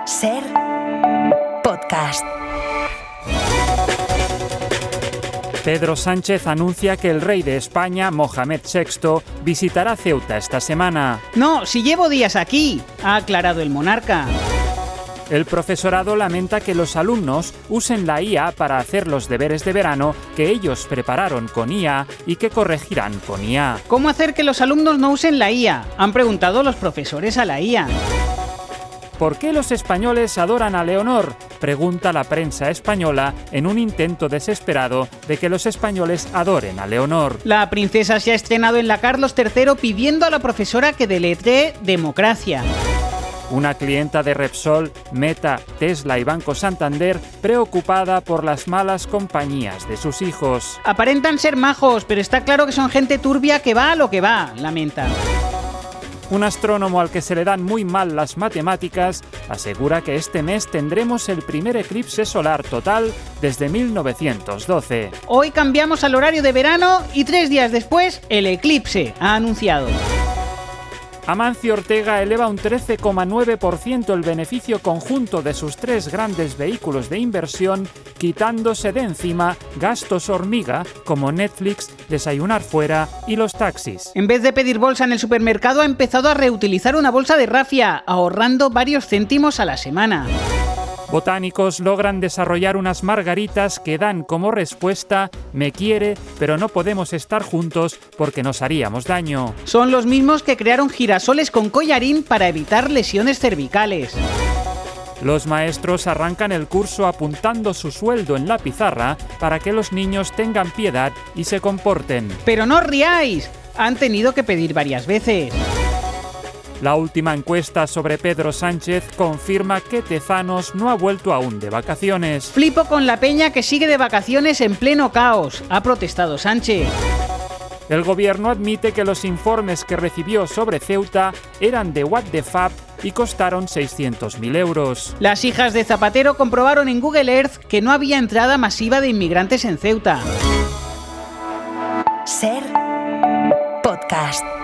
Ser podcast. Pedro Sánchez anuncia que el rey de España, Mohamed VI, visitará Ceuta esta semana. No, si llevo días aquí, ha aclarado el monarca. El profesorado lamenta que los alumnos usen la IA para hacer los deberes de verano que ellos prepararon con IA y que corregirán con IA. ¿Cómo hacer que los alumnos no usen la IA? Han preguntado los profesores a la IA. ¿Por qué los españoles adoran a Leonor?, pregunta la prensa española en un intento desesperado de que los españoles adoren a Leonor. La princesa se ha estrenado en la Carlos III pidiendo a la profesora que deletree democracia. Una clienta de Repsol, Meta, Tesla y Banco Santander preocupada por las malas compañías de sus hijos. Aparentan ser majos, pero está claro que son gente turbia que va a lo que va, lamenta. Un astrónomo al que se le dan muy mal las matemáticas asegura que este mes tendremos el primer eclipse solar total desde 1912. Hoy cambiamos al horario de verano y 3 días después el eclipse, ha anunciado. Amancio Ortega eleva un 13,9% el beneficio conjunto de sus 3 grandes vehículos de inversión, quitándose de encima gastos hormiga como Netflix, desayunar fuera y los taxis. En vez de pedir bolsa en el supermercado, ha empezado a reutilizar una bolsa de rafia, ahorrando varios céntimos a la semana. Botánicos logran desarrollar unas margaritas que dan como respuesta «me quiere, pero no podemos estar juntos porque nos haríamos daño». Son los mismos que crearon girasoles con collarín para evitar lesiones cervicales. Los maestros arrancan el curso apuntando su sueldo en la pizarra para que los niños tengan piedad y se comporten. ¡Pero no os riáis! Han tenido que pedir varias veces. La última encuesta sobre Pedro Sánchez confirma que Tezanos no ha vuelto aún de vacaciones. Flipo con la peña que sigue de vacaciones en pleno caos, ha protestado Sánchez. El gobierno admite que los informes que recibió sobre Ceuta eran de what the fuck y costaron 600.000 euros. Las hijas de Zapatero comprobaron en Google Earth que no había entrada masiva de inmigrantes en Ceuta. Ser podcast.